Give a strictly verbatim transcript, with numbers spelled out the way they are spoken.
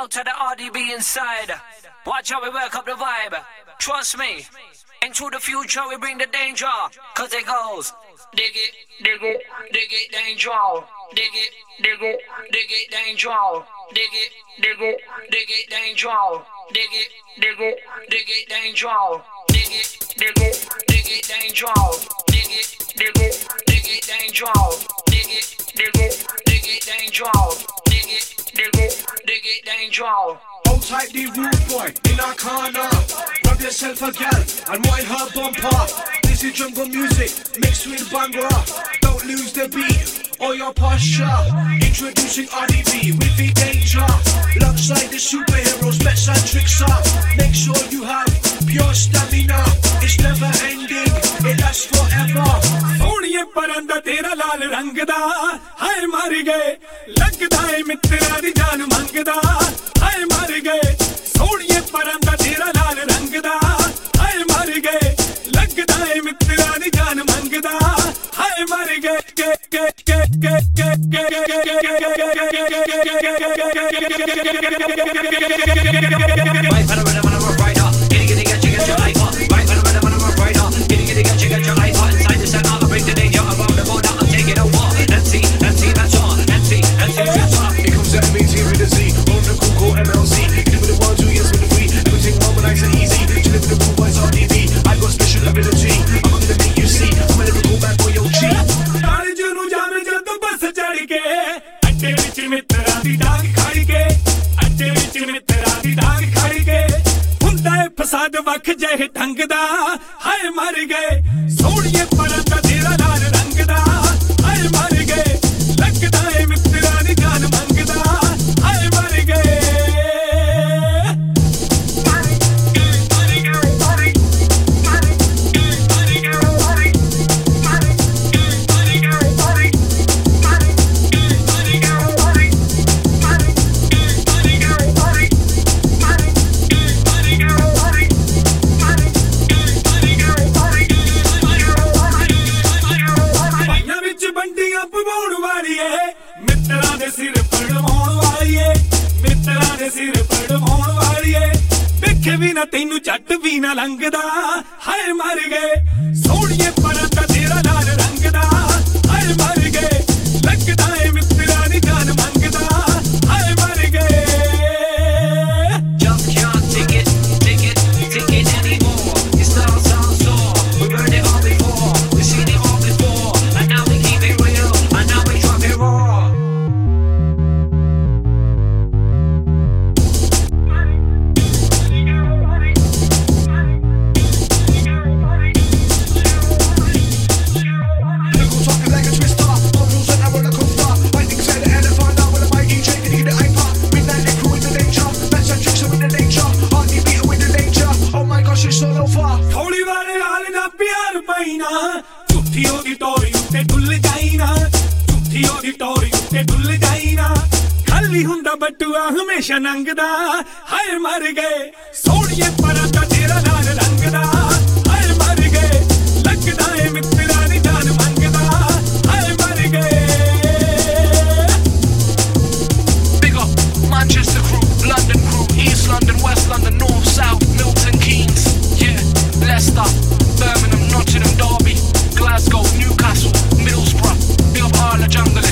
Out to the R D B inside. Watch how we work up the vibe. Trust me. Into the future we bring the danger. Cause it goes. Dig it, dig it, dig it, danger. Dig it, dig it, dig it, danger. Dig it, dig it, dig it, danger. Dig it, dig it, dig it, danger. Dig it, dig it, dig it, danger. Dig it, dig it, dig it, danger. Dig it, dig it, dig it, danger. Dig it, dig it, dig it, danger. Hold tight the rude boy in our corner. Grab yourself a gal and wind her bumper. This is jungle music mixed with Bhangra. Don't lose the beat or your posture. Introducing R D B with the danger. Alongside the superheroes, bets and tricks up. Make sure you have pure stamina. It's never ending, it lasts forever. सोनिए परंदा तेरा लाल रंग दा हाय मर गए लगदा है मित्रा दी जान मंगदा हाय मर गए सोनिए परंदा तेरा लाल रंग दा हाय मर गए लगदा है मित्रा दी जान मंगदा हाय मर गए के के के के के फसाद वख जह ढंग दा हाय मर गए सोनिए परंदा तेरा लाल रंग दा हाय मर गए लगदा है मित्रा दी जान मंगदा हाय मर गए मित्रा दे सिर पड़वाउण वालीए मित्रा दे सिर पड़वाउण वालीए देखे भी ना तैनू झट भी ना लंघदा हाय मर गए सोनिए परंदा तेरा लाल रंग दा हाय मर गए लगदा है मित्रा दी जान मंगदा हाय मर गए Just can't take it, take it, take it anymore. Your style sounds sore. We heard it all before. We've seen it all before. And now we keep it real. And now we drop it raw. झूठी ओदी टोरी उत्ते डुल जाई ना झूठी ओदी टोरी उत्ते डुल जाई ना खाली हुंदा बटुआ हमेशा नंगदा हाय मर गए सोनिए परंदा तेरा लाल रंग दा हाय मर गए लगदा है मित्रा दी जान मंगदा हाय मर गए Big up Manchester crew, London crew, East London, West London, North, South, Milton Keynes, yeah, Leicester, Birmingham, Nottingham, Derby, Glasgow, Newcastle, Middlesbrough, big up all the jungle